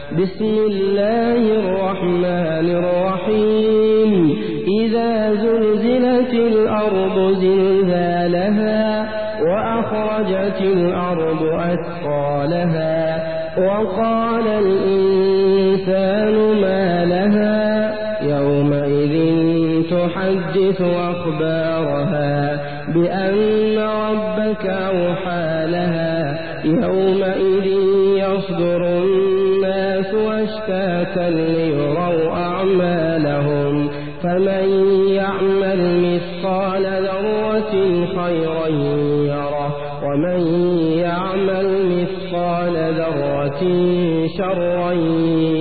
بسم الله الرحمن الرحيم إذا زلزلت الأرض زلزالها وأخرجت الأرض أثقالها وقال الإنسان ما لها يومئذ تحدث أخبارها بأن ربك أوحى لها يومئذ يصدر الناس أشتاتا ليروا أعمالهم فمن يعمل مثقال ذرة خيرا يره ومن يعمل مثقال ذرة شرا